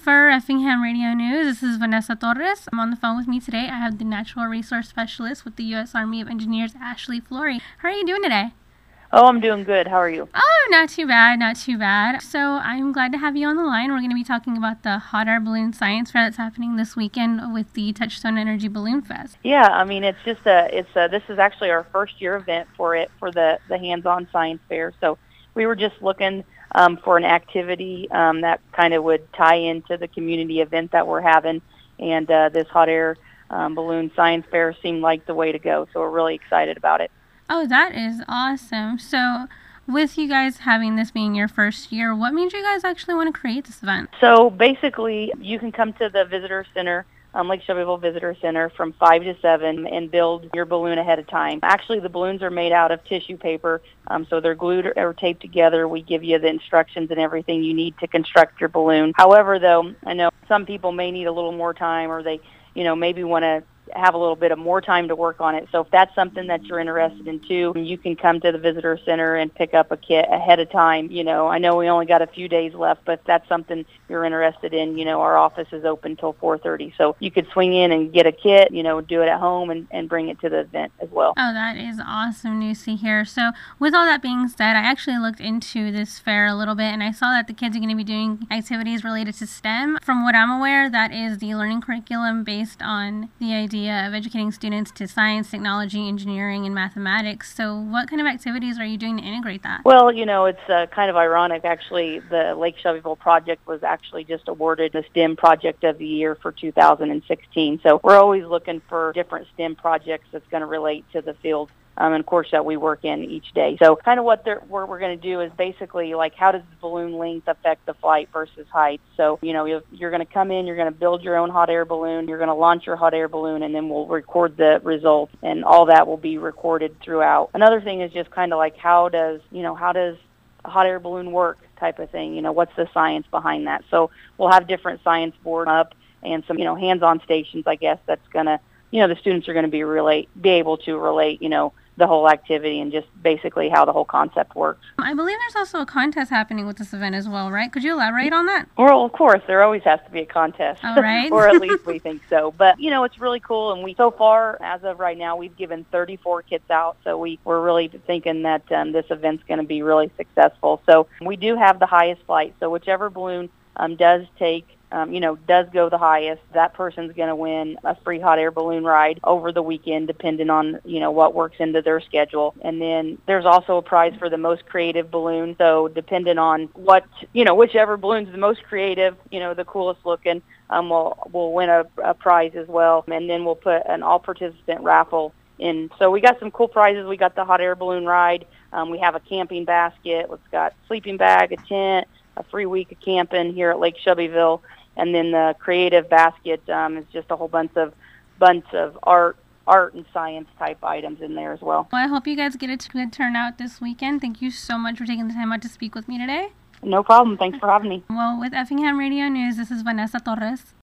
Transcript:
For Effingham Radio News, this is Vanessa Torres. I'm on the phone with me today. I have the Natural Resource Specialist with the U.S. Army of Engineers, Ashley Flory. How are you doing today? Oh, I'm doing good. How are you? Oh, not too bad, not too bad. So I'm glad to have you on the line. We're going to be talking about the Hot Air Balloon Science Fair that's happening this weekend with the Touchstone Energy Balloon Fest. Yeah, I mean, this is actually our first year event for the hands-on science fair. So we were just looking for an activity that kind of would tie into the community event that we're having, and this Hot Air Balloon Science Fair seemed like the way to go. So we're really excited about it. Oh, that is awesome. So with you guys having this being your first year, what made you guys actually want to create this event? So basically, you can come to the visitor center, Lake Shelbyville Visitor Center, from 5 to 7 and build your balloon ahead of time. Actually, the balloons are made out of tissue paper, so they're glued or taped together. We give you the instructions and everything you need to construct your balloon. However, though, I know some people may need a little more time, or they, maybe want to have a little bit of more time to work on it. So if that's something that you're interested in too, you can come to the visitor center and pick up a kit ahead of time. I know we only got a few days left, but if that's something you're interested in, our office is open till 4:30. So you could swing in and get a kit, do it at home and bring it to the event as well. Oh, that is awesome news to hear. So with all that being said, I actually looked into this fair a little bit, and I saw that the kids are going to be doing activities related to STEM. From what I'm aware, that is the learning curriculum based on the idea of educating students to science, technology, engineering, and mathematics. So what kind of activities are you doing to integrate that? Well, it's kind of ironic. Actually, the Lake Shelbyville project was actually just awarded the STEM Project of the Year for 2016. So we're always looking for different STEM projects that's going to relate to the field. And of course that we work in each day. So kind of what we're going to do is basically like, how does the balloon length affect the flight versus height? So, you're going to come in, you're going to build your own hot air balloon, you're going to launch your hot air balloon, and then we'll record the results, and all that will be recorded throughout. Another thing is just kind of like, how does a hot air balloon work type of thing? What's the science behind that? So we'll have different science boards up and some, hands-on stations, I guess, that's going to, the students are going to be able to relate, the whole activity and just basically how the whole concept works. I believe there's also a contest happening with this event as well, right? Could you elaborate on that? Well, of course, there always has to be a contest. All right. Or at least we think so. But, it's really cool. And so far, as of right now, we've given 34 kits out. So we're really thinking that this event's going to be really successful. So we do have the highest flight. So whichever balloon does go the highest, that person's going to win a free hot air balloon ride over the weekend, depending on, what works into their schedule. And then there's also a prize for the most creative balloon. So depending on whichever balloon's the most creative, the coolest looking, we'll win a prize as well. And then we'll put an all-participant raffle in. So we got some cool prizes. We got the hot air balloon ride. We have a camping basket. It's got a sleeping bag, a tent, a free week of camping here at Lake Shelbyville. And then the creative basket is just a whole bunch of art and science type items in there as well. Well, I hope you guys get a good turnout this weekend. Thank you so much for taking the time out to speak with me today. No problem. Thanks for having me. Well, with Effingham Radio News, this is Vanessa Torres.